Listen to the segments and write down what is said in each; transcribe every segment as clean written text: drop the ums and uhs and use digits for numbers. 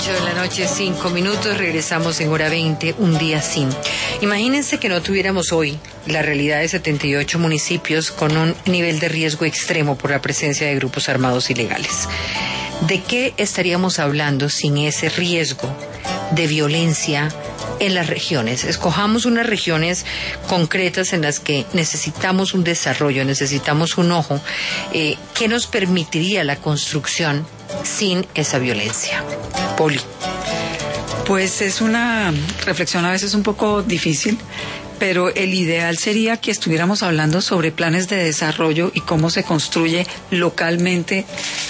8 de la noche, 5 minutos, regresamos en hora 20, un día sin. Imagínense que no tuviéramos hoy la realidad de 78 municipios con un nivel de riesgo extremo por la presencia de grupos armados ilegales. ¿De qué estaríamos hablando sin ese riesgo de violencia en las regiones? Escojamos unas regiones concretas en las que necesitamos un desarrollo, necesitamos un ojo, que nos permitiría la construcción sin esa violencia. Poli. Pues es una reflexión a veces un poco difícil, pero el ideal sería que estuviéramos hablando sobre planes de desarrollo y cómo se construye localmente,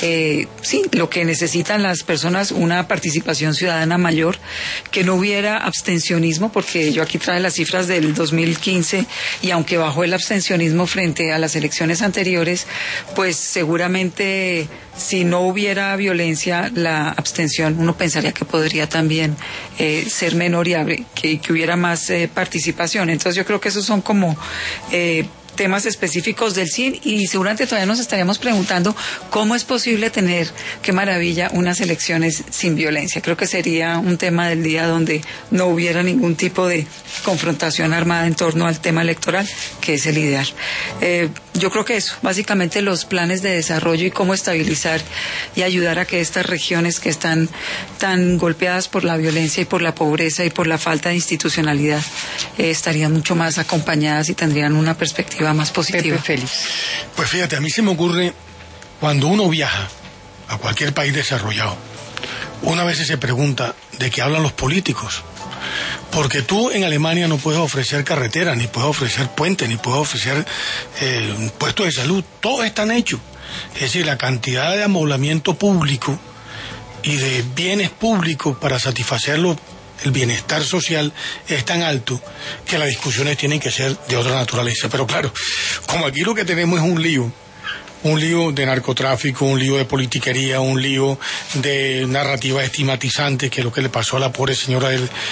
lo que necesitan las personas, una participación ciudadana mayor, que no hubiera abstencionismo, porque yo aquí traje las cifras del 2015 y aunque bajó el abstencionismo frente a las elecciones anteriores, pues seguramente si no hubiera violencia, la abstención uno pensaría que podría también ser menor y que hubiera más participación. Entonces yo creo que esos son como temas específicos del CIN y seguramente todavía nos estaríamos preguntando cómo es posible tener, qué maravilla, unas elecciones sin violencia. Creo que sería un tema del día donde no hubiera ningún tipo de confrontación armada en torno al tema electoral, que es el ideal. Yo creo que eso, básicamente los planes de desarrollo y cómo estabilizar y ayudar a que estas regiones que están tan golpeadas por la violencia y por la pobreza y por la falta de institucionalidad estarían mucho más acompañadas y tendrían una perspectiva más positiva. Pepe Félix. Pues fíjate, a mí se me ocurre, cuando uno viaja a cualquier país desarrollado, una vez se pregunta de qué hablan los políticos. Porque tú en Alemania no puedes ofrecer carreteras, ni puedes ofrecer puentes, ni puedes ofrecer puestos de salud. Todos están hechos. Es decir, la cantidad de amoblamiento público y de bienes públicos para satisfacerlo, el bienestar social, es tan alto que las discusiones tienen que ser de otra naturaleza. Pero claro, como aquí lo que tenemos es un lío de narcotráfico, un lío de politiquería, un lío de narrativa estigmatizante, que es lo que le pasó a la pobre señora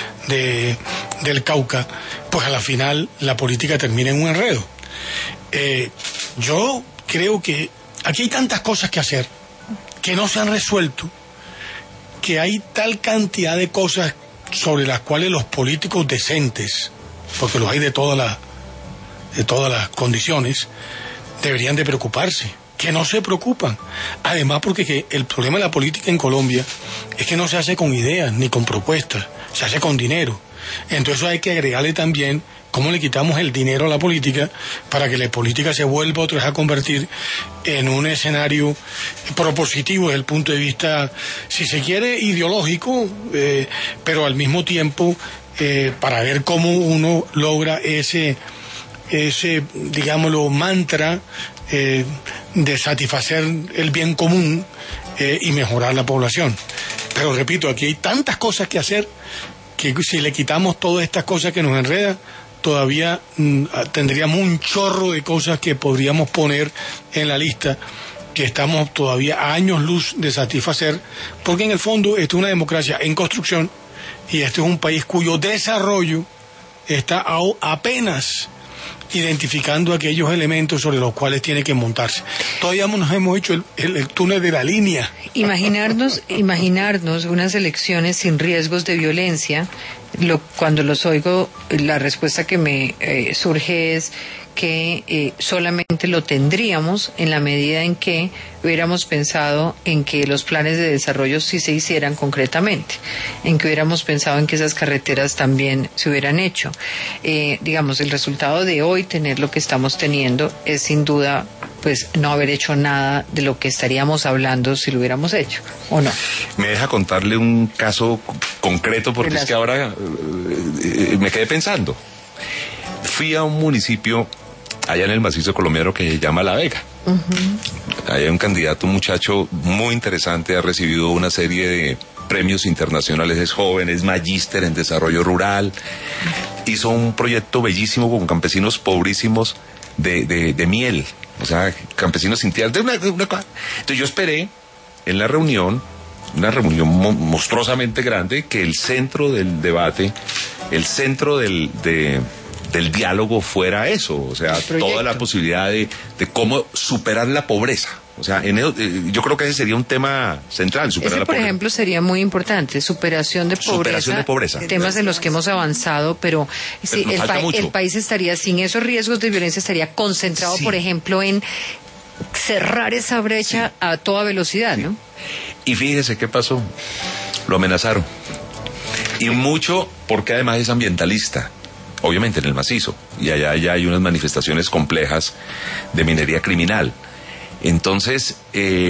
del Cauca, pues a la final la política termina en un enredo. Yo creo que aquí hay tantas cosas que hacer que no se han resuelto, que hay tal cantidad de cosas sobre las cuales los políticos decentes, porque los hay de todas las condiciones, deberían de preocuparse, que no se preocupan. Además, porque el problema de la política en Colombia es que no se hace con ideas ni con propuestas, se hace con dinero. Entonces hay que agregarle también cómo le quitamos el dinero a la política para que la política se vuelva otra vez a convertir en un escenario propositivo desde el punto de vista, si se quiere, ideológico, pero al mismo tiempo para ver cómo uno logra ese digámoslo, mantra de satisfacer el bien común y mejorar la población. Pero repito, aquí hay tantas cosas que hacer que si le quitamos todas estas cosas que nos enredan, todavía tendríamos un chorro de cosas que podríamos poner en la lista, que estamos todavía a años luz de satisfacer, porque en el fondo esto es una democracia en construcción y este es un país cuyo desarrollo está apenas identificando aquellos elementos sobre los cuales tiene que montarse. Todavía nos hemos hecho el túnel de la línea. Imaginarnos unas elecciones sin riesgos de violencia, cuando los oigo, la respuesta que me surge es que solamente lo tendríamos en la medida en que hubiéramos pensado en que los planes de desarrollo sí se hicieran concretamente, en que hubiéramos pensado en que esas carreteras también se hubieran hecho. Digamos, el resultado de hoy tener lo que estamos teniendo es sin duda pues no haber hecho nada de lo que estaríamos hablando si lo hubiéramos hecho, ¿o no? Me deja contarle un caso concreto porque es que ahora me quedé pensando. Fui a un municipio allá en el macizo colombiano que se llama La Vega. Uh-huh. Hay un candidato, un muchacho muy interesante, ha recibido una serie de premios internacionales, es joven, es magíster en desarrollo rural, hizo un proyecto bellísimo con campesinos pobrísimos de miel, o sea, campesinos sin tierra, entonces yo esperé en la reunión, una reunión monstruosamente grande, que el centro del debate, el centro del diálogo fuera eso, o sea, toda la posibilidad de cómo superar la pobreza. O sea, yo creo que ese sería un tema central, superar la pobreza. Por pobreza. Ejemplo, sería muy importante, superación de pobreza. Temas en los que hemos avanzado, pero sí, el país estaría, sin esos riesgos de violencia, estaría concentrado, por ejemplo, en cerrar esa brecha a toda velocidad, ¿no? Y fíjese qué pasó. Lo amenazaron. Y mucho porque además es ambientalista. Obviamente en el macizo. Y allá hay unas manifestaciones complejas de minería criminal. Entonces,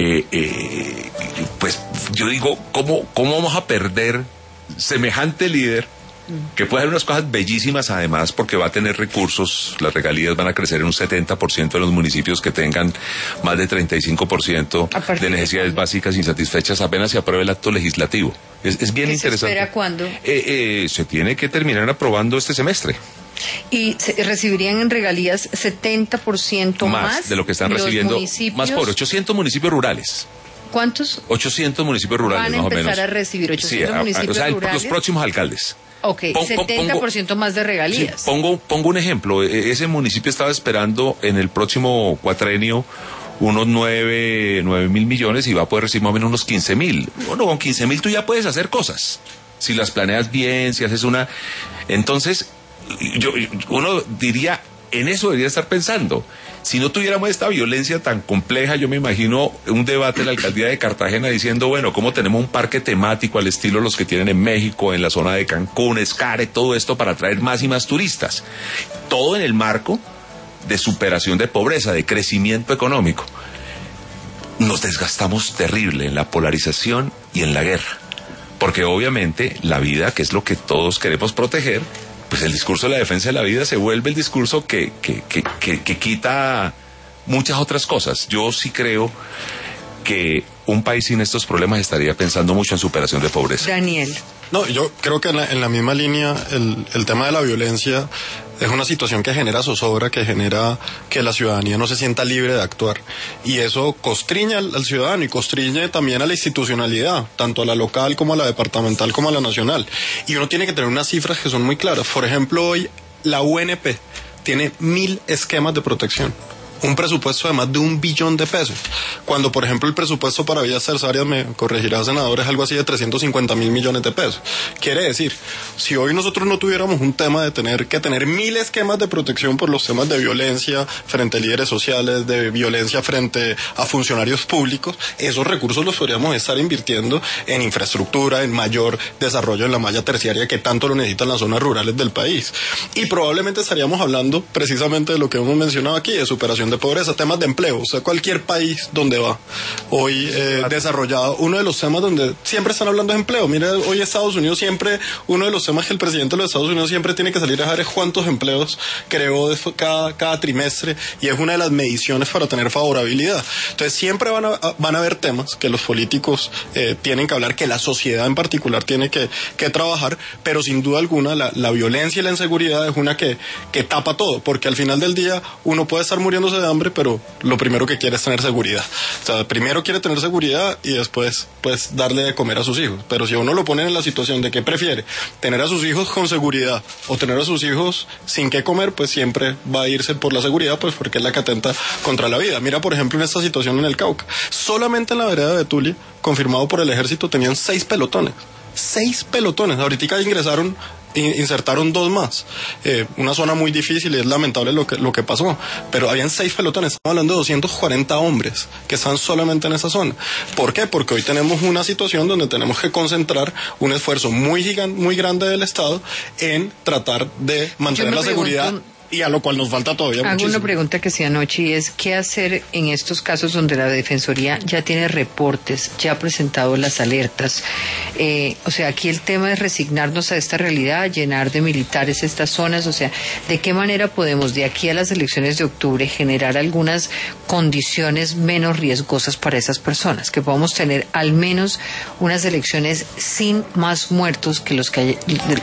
pues yo digo, ¿cómo vamos a perder semejante líder que puede hacer unas cosas bellísimas además porque va a tener recursos? Las regalías van a crecer en un 70% de los municipios que tengan más de 35% de necesidades básicas insatisfechas apenas se apruebe el acto legislativo. Es bien interesante. ¿Se espera cuándo? Se tiene que terminar aprobando este semestre. Y recibirían en regalías 70% más de lo que están recibiendo, más por 800 municipios rurales. ¿Cuántos? 800 municipios rurales, más o menos. Van a empezar a recibir 800 municipios rurales. Los próximos alcaldes. Ok, 70% más de regalías. Sí, pongo un ejemplo. Ese municipio estaba esperando en el próximo cuatrenio unos 9 mil millones y va a poder recibir más o menos unos 15.000. Bueno, con 15.000 tú ya puedes hacer cosas. Si las planeas bien, si haces una... Entonces, uno diría, en eso debería estar pensando. Si no tuviéramos esta violencia tan compleja, yo me imagino un debate en la alcaldía de Cartagena diciendo, bueno, ¿cómo tenemos un parque temático al estilo los que tienen en México, en la zona de Cancún, Xcaret, todo esto para atraer más y más turistas? Todo en el marco de superación de pobreza, de crecimiento económico. Nos desgastamos terrible en la polarización y en la guerra. Porque obviamente la vida, que es lo que todos queremos proteger, pues el discurso de la defensa de la vida se vuelve el discurso que quita muchas otras cosas. Yo sí creo que un país sin estos problemas estaría pensando mucho en superación de pobreza. Daniel. No, yo creo que en la misma línea el tema de la violencia es una situación que genera zozobra, que genera que la ciudadanía no se sienta libre de actuar. Y eso constriñe al ciudadano y constriñe también a la institucionalidad, tanto a la local como a la departamental como a la nacional. Y uno tiene que tener unas cifras que son muy claras. Por ejemplo, hoy la UNP tiene 1.000 esquemas de protección. Un presupuesto de más de $1 billón. Cuando, por ejemplo, el presupuesto para vías terciarias, me corregirá, senador, es algo así de 350.000 millones de pesos. Quiere decir, si hoy nosotros no tuviéramos un tema de tener que tener 1.000 esquemas de protección por los temas de violencia frente a líderes sociales, de violencia frente a funcionarios públicos, esos recursos los podríamos estar invirtiendo en infraestructura, en mayor desarrollo en la malla terciaria que tanto lo necesitan las zonas rurales del país. Y probablemente estaríamos hablando precisamente de lo que hemos mencionado aquí, de superación de pobreza, temas de empleo. O sea, cualquier país donde va hoy desarrollado, uno de los temas donde siempre están hablando de empleo. Mira, hoy Estados Unidos siempre, uno de los temas que el presidente de los Estados Unidos siempre tiene que salir a dejar es cuántos empleos creó cada trimestre, y es una de las mediciones para tener favorabilidad. Entonces siempre van a haber temas que los políticos tienen que hablar, que la sociedad en particular tiene que trabajar, pero sin duda alguna la violencia y la inseguridad es una que tapa todo, porque al final del día uno puede estar muriéndose de hambre, pero lo primero que quiere es tener seguridad. O sea, primero quiere tener seguridad y después pues darle de comer a sus hijos. Pero si uno lo pone en la situación de que prefiere tener a sus hijos con seguridad o tener a sus hijos sin qué comer, pues siempre va a irse por la seguridad, pues porque es la que atenta contra la vida. Mira, por ejemplo, en esta situación en el Cauca, solamente en la vereda de Betulia, confirmado por el ejército, tenían 6 pelotones. 6 pelotones. Ahorita insertaron 2 más. Una zona muy difícil y es lamentable lo que pasó. Pero habían 6 pelotones. Estamos hablando de 240 hombres que están solamente en esa zona. ¿Por qué? Porque hoy tenemos una situación donde tenemos que concentrar un esfuerzo muy grande del Estado en tratar de mantener la seguridad. Y a lo cual nos falta todavía muchísimo. Hago una pregunta que hacía anoche y es, ¿qué hacer en estos casos donde la Defensoría ya tiene reportes, ya ha presentado las alertas? O sea, aquí el tema es resignarnos a esta realidad, llenar de militares estas zonas. O sea, ¿de qué manera podemos de aquí a las elecciones de octubre generar algunas condiciones menos riesgosas para esas personas? Que podamos tener al menos unas elecciones sin más muertos que los que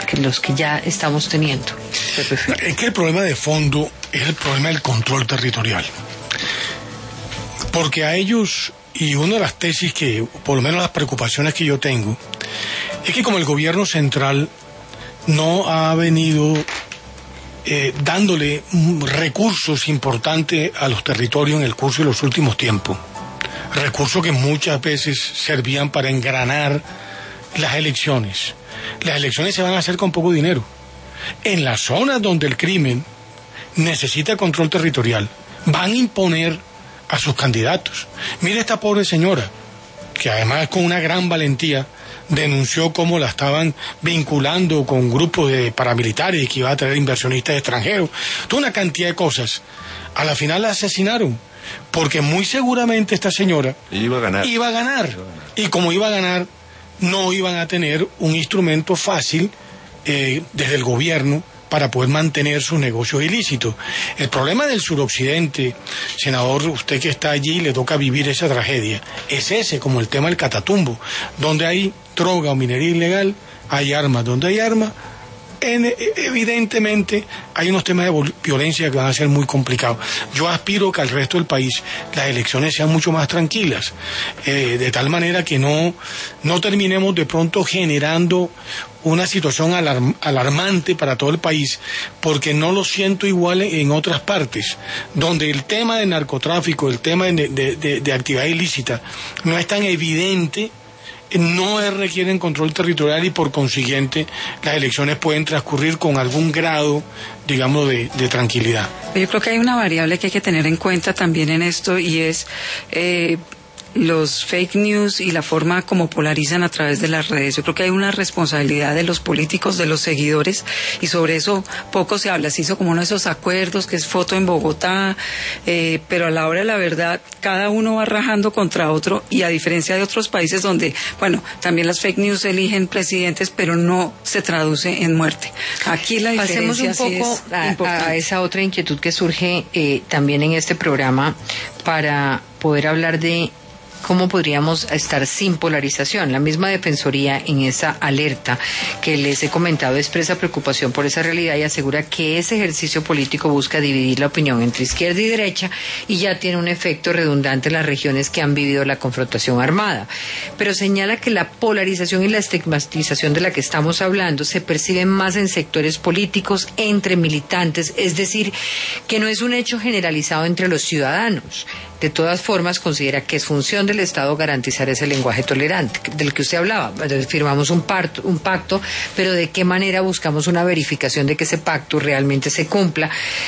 ya estamos teniendo. Es que el problema de fondo es el problema del control territorial, porque a ellos, y una de las tesis que, por lo menos las preocupaciones que yo tengo, es que como el gobierno central no ha venido dándole recursos importantes a los territorios en el curso de los últimos tiempos, recursos que muchas veces servían para engranar las elecciones. Las elecciones se van a hacer con poco dinero. En las zonas donde el crimen necesita control territorial, van a imponer a sus candidatos. Mire esta pobre señora, que además con una gran valentía denunció cómo la estaban vinculando con grupos de paramilitares y que iba a traer inversionistas extranjeros. Toda una cantidad de cosas. A la final la asesinaron, porque muy seguramente esta señora iba a ganar. Y como iba a ganar, no iban a tener un instrumento fácil desde el gobierno para poder mantener sus negocios ilícitos. El problema del suroccidente, senador, usted que está allí le toca vivir esa tragedia, es ese, como el tema del Catatumbo, donde hay droga o minería ilegal, hay armas. Donde hay armas, evidentemente hay unos temas de violencia que van a ser muy complicados. Yo aspiro que al resto del país las elecciones sean mucho más tranquilas, de tal manera que no terminemos de pronto generando una situación alarmante para todo el país, porque no lo siento igual en otras partes, donde el tema de narcotráfico, el tema de actividad ilícita no es tan evidente, no requieren control territorial y por consiguiente las elecciones pueden transcurrir con algún grado, digamos, de tranquilidad. Yo creo que hay una variable que hay que tener en cuenta también en esto y es los fake news y la forma como polarizan a través de las redes. Yo creo que hay una responsabilidad de los políticos, de los seguidores, y sobre eso poco se habla. Se hizo como uno de esos acuerdos que es foto en Bogotá, pero a la hora de la verdad cada uno va rajando contra otro, y a diferencia de otros países donde, bueno, también las fake news eligen presidentes, pero no se traduce en muerte. Aquí la diferencia Pasemos un poco a esa otra inquietud que surge también en este programa para poder hablar de ¿cómo podríamos estar sin polarización? La misma Defensoría, en esa alerta que les he comentado, expresa preocupación por esa realidad y asegura que ese ejercicio político busca dividir la opinión entre izquierda y derecha y ya tiene un efecto redundante en las regiones que han vivido la confrontación armada. Pero señala que la polarización y la estigmatización de la que estamos hablando se perciben más en sectores políticos, entre militantes, es decir, que no es un hecho generalizado entre los ciudadanos. De todas formas, considera que es función del Estado garantizar ese lenguaje tolerante del que usted hablaba. Entonces, firmamos un pacto, pero ¿de qué manera buscamos una verificación de que ese pacto realmente se cumpla?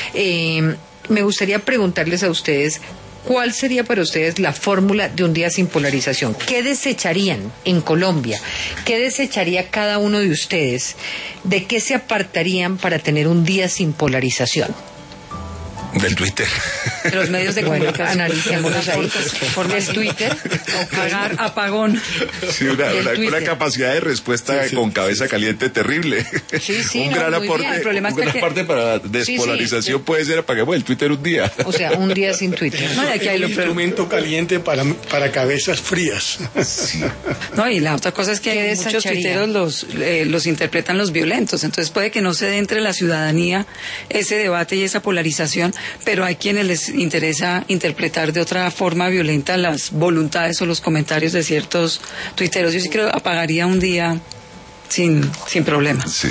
Me gustaría preguntarles a ustedes, ¿cuál sería para ustedes la fórmula de un día sin polarización? ¿Qué desecharían en Colombia? ¿Qué desecharía cada uno de ustedes? ¿De qué se apartarían para tener un día sin polarización? Del Twitter. De los medios de comunicación. Analicémoslos ahí. Por el Twitter. Pagar apagón. Sí, una capacidad de respuesta con cabeza caliente terrible. Sí, un gran aporte para despolarización puede ser apaguemos el Twitter un día. O sea, un día sin Twitter. No, aquí hay un instrumento caliente para cabezas frías. Sí. No, y la otra cosa es que muchos tuiteros los interpretan los violentos. Entonces puede que no se dé entre la ciudadanía ese debate y esa polarización, pero hay quienes les interesa interpretar de otra forma violenta las voluntades o los comentarios de ciertos tuiteros. Yo sí creo que apagaría un día sin problemas. Sí.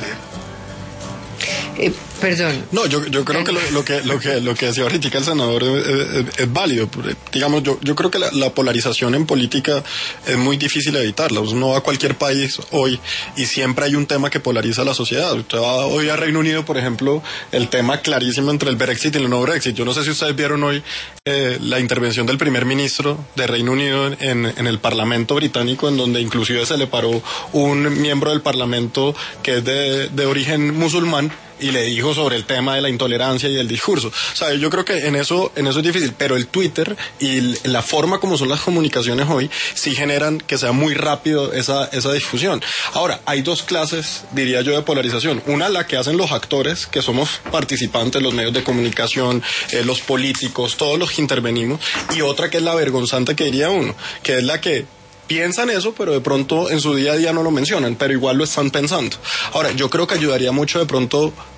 Perdón. No, yo creo que lo que decía ahorita el senador es válido. Digamos, yo creo que la polarización en política es muy difícil evitarla. Uno va a cualquier país hoy y siempre hay un tema que polariza a la sociedad. Usted va hoy a Reino Unido, por ejemplo, el tema clarísimo entre el Brexit y el no Brexit. Yo no sé si ustedes vieron hoy la intervención del primer ministro de Reino Unido en el Parlamento británico, en donde inclusive se le paró un miembro del Parlamento que es de origen musulmán y le dijo sobre el tema de la intolerancia y el discurso. O sea, yo creo que en eso es difícil, pero el Twitter y la forma como son las comunicaciones hoy sí generan que sea muy rápido esa difusión. Ahora, hay dos clases, diría yo, de polarización. Una, la que hacen los actores, que somos participantes, los medios de comunicación, los políticos, todos los que intervenimos, y otra que es la vergonzante, que diría uno, que es la que piensan eso, pero de pronto en su día a día no lo mencionan, pero igual lo están pensando. Ahora, yo creo que ayudaría mucho de pronto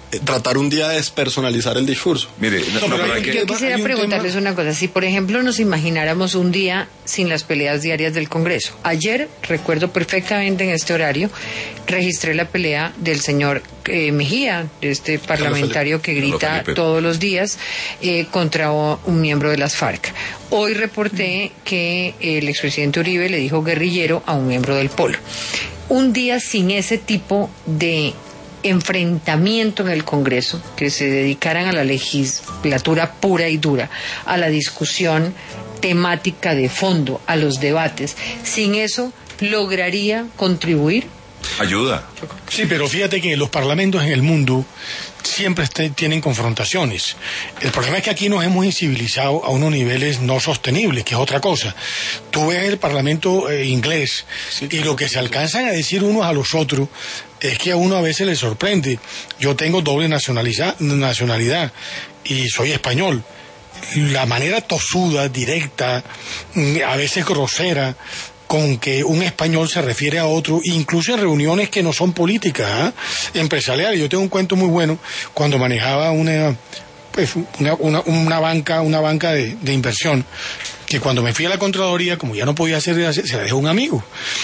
tratar un día de despersonalizar el discurso. Mire, yo quisiera preguntarles una cosa. Si, por ejemplo, nos imagináramos un día sin las peleas diarias del Congreso. Ayer, recuerdo perfectamente en este horario, registré la pelea del señor Mejía, de este parlamentario que grita todos los días contra un miembro de las FARC. Hoy reporté que el expresidente Uribe le dijo guerrillero a un miembro del Polo. Un día sin ese tipo de enfrentamiento en el Congreso, que se dedicaran a la legislatura pura y dura, a la discusión temática de fondo, a los debates, sin eso, ¿lograría contribuir? Ayuda. Sí, pero fíjate que los parlamentos en el mundo siempre tienen confrontaciones. El problema es que aquí nos hemos incivilizado a unos niveles no sostenibles, que es otra cosa. Tú ves el parlamento inglés y lo que se alcanzan a decir unos a los otros es que a uno a veces le sorprende. Yo tengo doble nacionalidad y soy español. La manera tosuda, directa, a veces grosera, con que un español se refiere a otro, incluso en reuniones que no son políticas, empresariales. Yo tengo un cuento muy bueno cuando manejaba una banca de inversión, que cuando me fui a la Contraloría, como ya no podía hacer, se la dejó un amigo.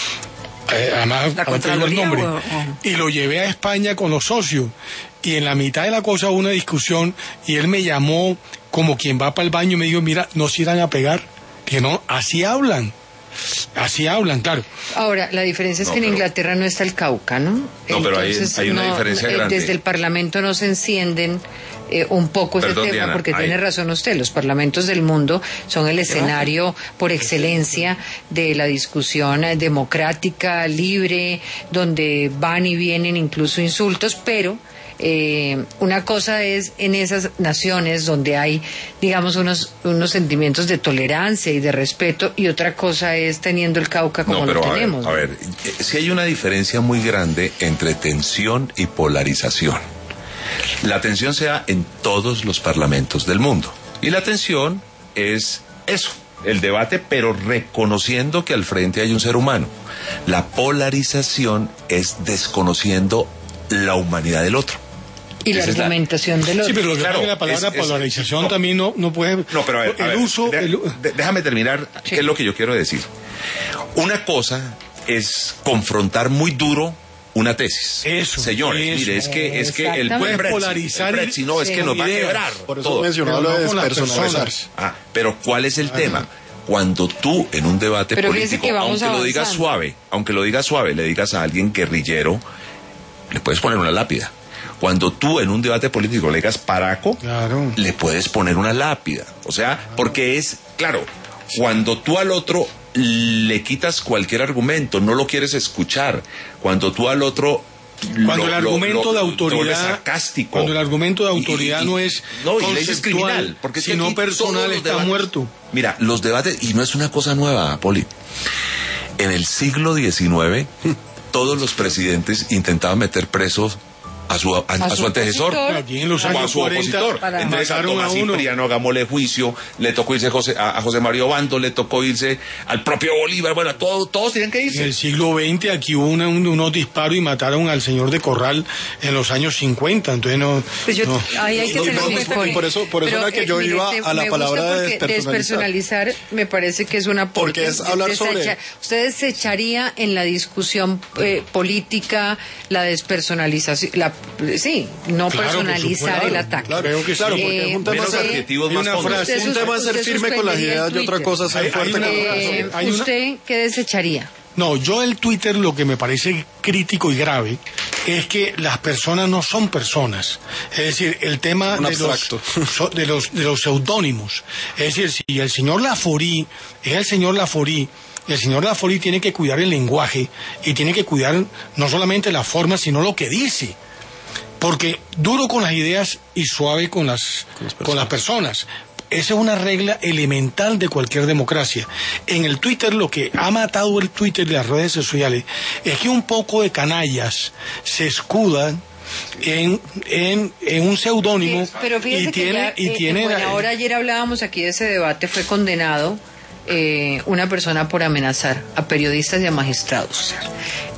Además, ¿La Contraloría el nombre. Y lo llevé a España con los socios. Y en la mitad de la cosa hubo una discusión y él me llamó como quien va para el baño y me dijo, mira, no se irán a pegar. Que no, así hablan, claro. Ahora, la diferencia es que en Inglaterra no está el Cauca, ¿no? No, pero hay una diferencia grande. Desde el Parlamento no se encienden un poco ese tema, Diana, porque tiene razón usted, los parlamentos del mundo son el escenario por excelencia de la discusión democrática, libre, donde van y vienen incluso insultos, pero una cosa es en esas naciones donde hay, digamos, unos sentimientos de tolerancia y de respeto, y otra cosa es teniendo el Cauca como lo tenemos. A ver, sí hay una diferencia muy grande entre tensión y polarización. La tensión se da en todos los parlamentos del mundo, y la tensión es eso, el debate, pero reconociendo que al frente hay un ser humano. La polarización es desconociendo la humanidad del otro. Y la argumentación del otro. Sí, pero claro, la palabra polarización también no puede... No, pero a ver, déjame terminar, sí. ¿Qué es lo que yo quiero decir? Una cosa es confrontar muy duro una tesis. Señores, mire, es que el Brexit, no, es que nos va a quebrar. Por eso mencionaba lo de despersonalizar. Pero ¿cuál es el tema? Cuando tú en un debate político, aunque lo digas suave, le digas a alguien guerrillero, le puedes poner una lápida. Cuando tú en un debate político le digas paraco, claro, le puedes poner una lápida. O sea, porque es, claro, cuando tú al otro le quitas cualquier argumento, no lo quieres escuchar. Cuando tú al otro... Cuando el argumento de autoridad, sarcástico, cuando el argumento de autoridad no es criminal, porque si no personal está muerto. Mira, los debates, y no es una cosa nueva, Poli. En el siglo XIX, todos los presidentes intentaban meter presos a su antecesor, o a su opositor. Entonces a Tomás Cipriano hagámosle juicio, le tocó irse a José Mario Bando, le tocó irse al propio Bolívar, bueno, todos tenían que irse. En el siglo XX aquí hubo unos disparos y mataron al señor de Corral en los años 50, entonces ahí hay que tener por eso era que yo iba a la palabra de despersonalizar. Me parece que es una... Porque es hablar sobre... Usted desecharía en la discusión política la despersonalización, no personalizar el ataque. Claro, porque es un tema es ser firme con las ideas y otra cosa es ser fuerte con las cosas. ¿Usted qué desecharía? No, yo el Twitter lo que me parece crítico y grave es que las personas no son personas. Es decir, el tema de los seudónimos. Es decir, si el señor Laforí es el señor Laforí, el señor Laforí tiene que cuidar el lenguaje y tiene que cuidar no solamente la forma, sino lo que dice. Porque duro con las ideas y suave con las personas. Esa es una regla elemental de cualquier democracia. En el Twitter, lo que ha matado el Twitter y las redes sociales es que un poco de canallas se escudan en un seudónimo. Pero fíjese ahora ayer hablábamos aquí de ese debate, fue condenado una persona por amenazar a periodistas y a magistrados.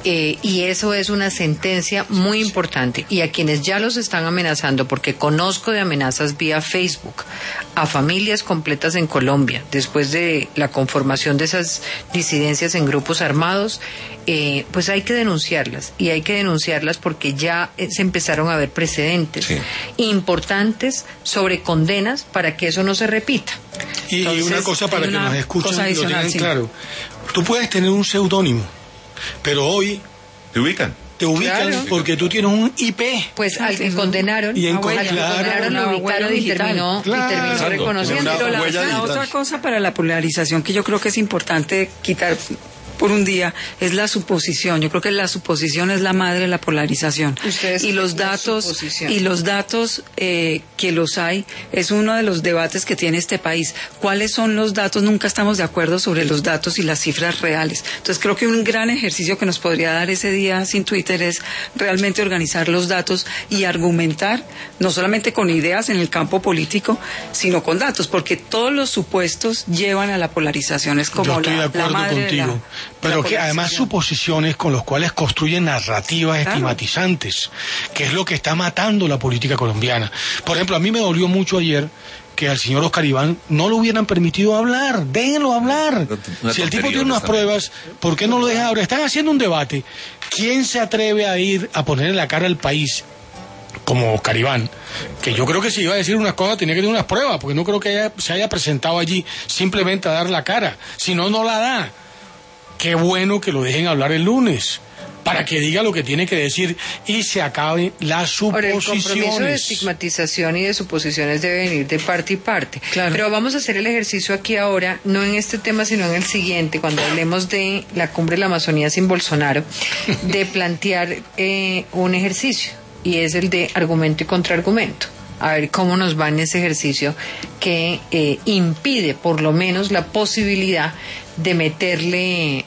Y eso es una sentencia muy importante. Y a quienes ya los están amenazando, porque conozco de amenazas vía Facebook a familias completas en Colombia, después de la conformación de esas disidencias en grupos armados, pues hay que denunciarlas. Y hay que denunciarlas porque ya se empezaron a ver precedentes importantes sobre condenas para que eso no se repita. Y Entonces, una cosa para que nos escuchen y lo tengan sí. claro. Tú puedes tener un seudónimo, pero hoy ¿Te ubican? te ubican Claro. porque tú tienes un IP. Pues al que condenaron, Y en al que claro, condenaron una lo huella ubicaron y digital. terminó, Claro. y terminó Exacto. reconociendo. Una Pero huella la digital. otra cosa para la polarización que yo creo que es importante quitar por un día es la suposición. Yo creo que la suposición es la madre de la polarización. Ustedes Y los la datos suposición. que los hay es uno de los debates que tiene este país. ¿Cuáles son los datos? Nunca estamos de acuerdo sobre los datos y las cifras reales. Entonces creo que un gran ejercicio que nos podría dar ese día sin Twitter es realmente organizar los datos y argumentar, no solamente con ideas en el campo político, sino con datos, porque todos los supuestos llevan a la polarización. Es como Yo estoy de la acuerdo madre contigo, de la pero que además polarización. suposiciones con los cuales construyen narrativas Claro. estigmatizantes, que es lo que está matando la política colombiana. Por ejemplo, a mí me dolió mucho ayer que al señor Oscar Iván no lo hubieran permitido hablar. Déjenlo hablar. Una Si el tipo tontería, tiene unas honestamente. pruebas, ¿por qué no lo dejan ahora? Están haciendo un debate. ¿Quién se atreve a ir a poner en la cara al país como Oscar Iván? Que yo creo que si iba a decir unas cosas tenía que tener unas pruebas, porque no creo que se haya presentado allí simplemente a dar la cara. Si no, no la da. Qué bueno que lo dejen hablar el lunes, para que diga lo que tiene que decir y se acaben las Ahora, el compromiso de suposiciones. estigmatización y de suposiciones debe venir de parte y parte. Claro. Pero vamos a hacer el ejercicio aquí ahora, no en este tema, sino en el siguiente, cuando hablemos de la cumbre de la Amazonía sin Bolsonaro, de plantear un ejercicio, y es el de argumento y contraargumento. A ver cómo nos va en ese ejercicio que impide por lo menos la posibilidad de meterle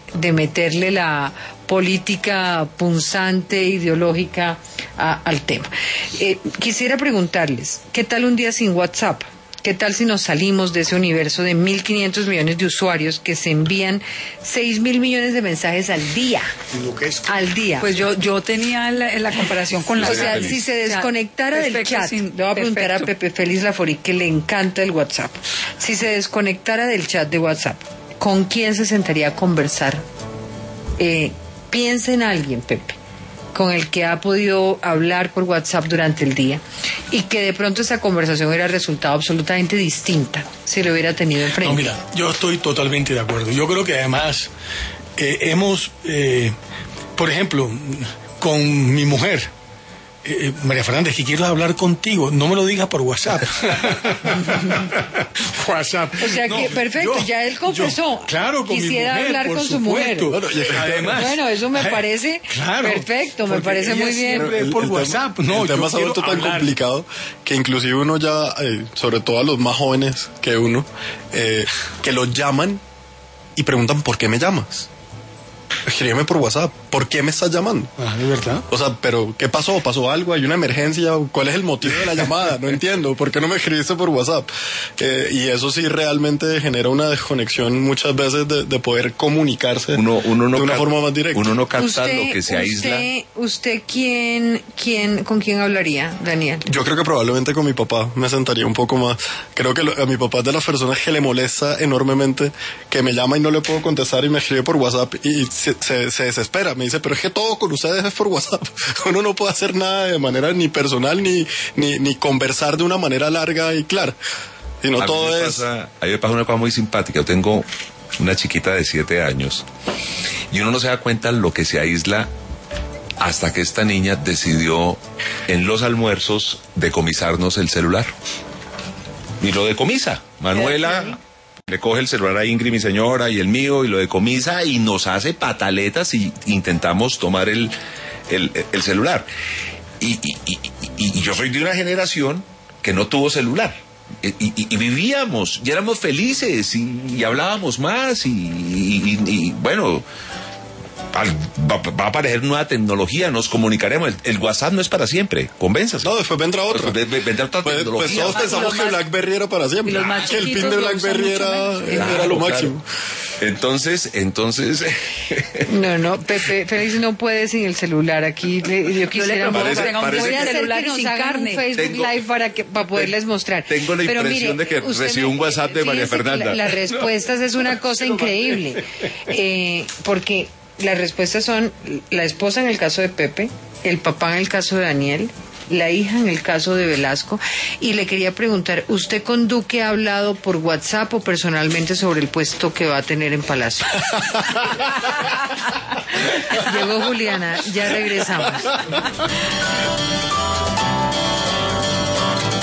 la política punzante, ideológica al tema. Quisiera preguntarles, ¿qué tal un día sin WhatsApp? ¿Qué tal si nos salimos de ese universo de 1.500 millones de usuarios que se envían 6.000 millones de mensajes al día? Al día. Pues yo tenía la comparación con la... O sea, si se desconectara del perfecto, chat, sí, le voy a preguntar a perfecto. Pepe Félix Laforí, que le encanta el WhatsApp. Si se desconectara del chat de WhatsApp, ¿con quién se sentaría a conversar? Piensa en alguien, Pepe, con el que ha podido hablar por WhatsApp durante el día y que de pronto esa conversación hubiera resultado absolutamente distinta si lo hubiera tenido enfrente. No, mira, yo estoy totalmente de acuerdo. Yo creo que además por ejemplo, con mi mujer, María Fernández, que quiero hablar contigo, no me lo digas por WhatsApp. WhatsApp. O sea que, perfecto, ya él confesó. Claro, con quisiera mi mujer, hablar por con su mujer. supuesto. Además, Bueno, eso me parece claro, perfecto, me porque parece ella muy bien. siempre por El WhatsApp. tema, No, el tema yo se ha vuelto quiero tan hablar. complicado que inclusive uno ya, sobre todo a los más jóvenes que uno, que los llaman y preguntan ¿por qué me llamas? Escríbeme por WhatsApp. ¿Por qué me estás llamando? Ah, ¿de verdad? O sea, pero ¿qué pasó? ¿Pasó algo? ¿Hay una emergencia? ¿Cuál es el motivo de la llamada? No entiendo. ¿Por qué no me escribiste por WhatsApp? Y eso sí realmente genera una desconexión muchas veces de poder comunicarse Uno no de una forma más directa. Uno no capta lo que se aísla. ¿Usted con quién hablaría, Daniel? Yo creo que probablemente con mi papá me sentaría un poco más. Creo que a mi papá es de las personas que le molesta enormemente que me llama y no le puedo contestar y me escribe por WhatsApp y se desespera. Me dice, pero es que todo con ustedes es por WhatsApp. Uno no puede hacer nada de manera ni personal ni conversar de una manera larga y clara. Sino todo es... A mí me pasa una cosa muy simpática. Yo tengo una chiquita de 7 años y uno no se da cuenta lo que se aísla hasta que esta niña decidió en los almuerzos decomisarnos el celular. Y lo decomisa. Manuela le coge el celular a Ingrid, mi señora, y el mío, y lo decomisa y nos hace pataletas y intentamos tomar el celular. Y yo soy de una generación que no tuvo celular. Y vivíamos, y éramos felices, y hablábamos más, y bueno... Va a aparecer nueva tecnología, nos comunicaremos. El WhatsApp no es para siempre, convénzase. No, después vendrá otra. Vendrá otra Pues tecnología. todos pensamos que BlackBerry era para siempre. Y los más Que el pin chiquitos de lo usan BlackBerry mucho era menos. lo Claro. máximo. Entonces. No, Pepe Félix no puede sin el celular. Aquí yo quisiera voy a hacer que nos hagan un Facebook Live para poderles mostrar. Tengo la impresión de que recibí un WhatsApp de María Fernanda. Las respuestas es una cosa increíble, porque las respuestas son la esposa en el caso de Pepe, el papá en el caso de Daniel, la hija en el caso de Velasco. Y le quería preguntar, ¿usted con Duque ha hablado por WhatsApp o personalmente sobre el puesto que va a tener en Palacio? Llegó Juliana, ya regresamos.